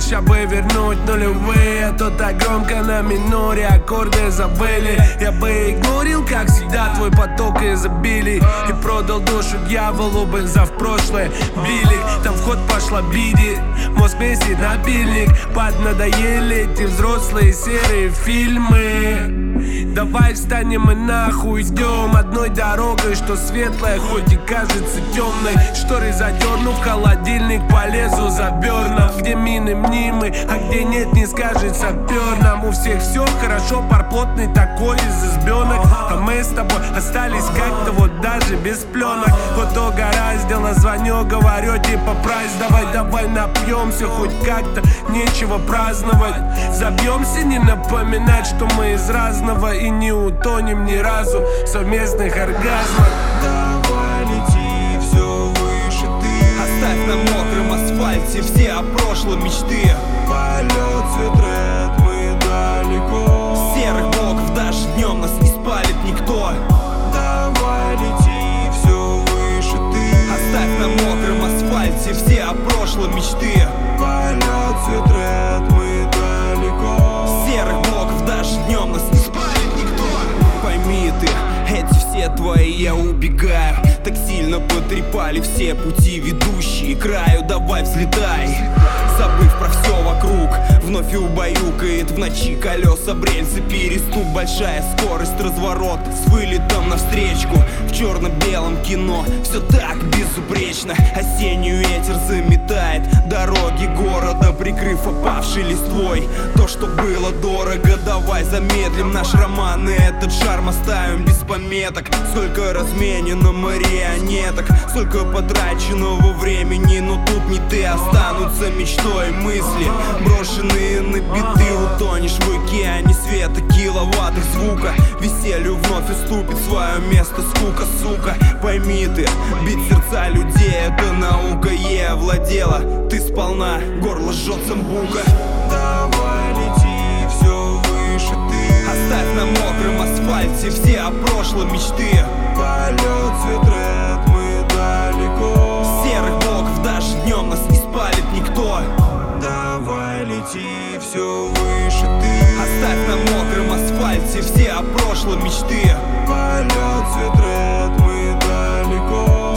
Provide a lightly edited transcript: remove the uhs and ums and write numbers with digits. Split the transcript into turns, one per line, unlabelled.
ща бы вернуть нулевые. То так громко на миноре аккорды забыли. Я бы игнорил, как всегда, твой поток изобилий и продал душу дьяволу бы за в прошлое билик. Там в ход пошла биди, мозг месяц напильник. Поднадоели эти взрослые серые фильмы. Давай встанем и нахуй идем одной дорогой, что светлая, хоть и кажется темной. Шторы задерну, в холодильник полезу за берном. Где мины мнимы, а где нет, не скажет сапер. Нам у всех все хорошо, пар плотный такой из избенок. А мы с тобой остались как-то вот даже без пленок. Вот угораздило, звоню, говорю типа прайс. Давай напьемся, хоть как-то нечего праздновать. Забьемся, не напоминать, что мы из разного. И не утонем ни разу в совместных оргазмах.
Давай лети все выше ты.
Оставь на мокром асфальте все о прошлом мечты.
Полет цветрет, мы далеко.
Серых блоков даже днем нас не спалит никто.
Давай лети все выше ты.
Оставь на мокром асфальте все о прошлом мечты.
Полет цветрет, мы далеко.
Серых блоков даже днем нас не спалит никто. Пойми ты, эти все твои я убегаю. Так сильно потрепали все пути, ведущие к краю. Давай взлетай, забыв про все вокруг. Вновь убаюкает в ночи колеса, рельсы, переступ. Большая скорость, разворот с вылетом навстречку. В черно-белом кино все так безупречно. Осенний ветер заметает дороги города, прикрыв опавшей листвой то, что было дорого. Давай замедлим наш роман и этот шарм оставим без пометок. Сколько разменено марионеток, сколько потраченного времени, но тут не ты. Останутся мечтой мысли, брошенные на биты. Утонешь в океане света, киловаттах звука. Веселью вновь уступит свое место скука, сука. Пойми ты, бить сердца людей это наука. Владела ты сполна, горло жжет самбука.
Давай лети все выше ты.
Оставь на мокром асфальте все о прошлом мечты.
Полет цветрет, мы далеко.
Серых блоков даже днем нас не спалит никто.
Давай лети все выше ты.
Оставь на мокром асфальте все о прошлом мечты.
Полет цветрет, мы далеко.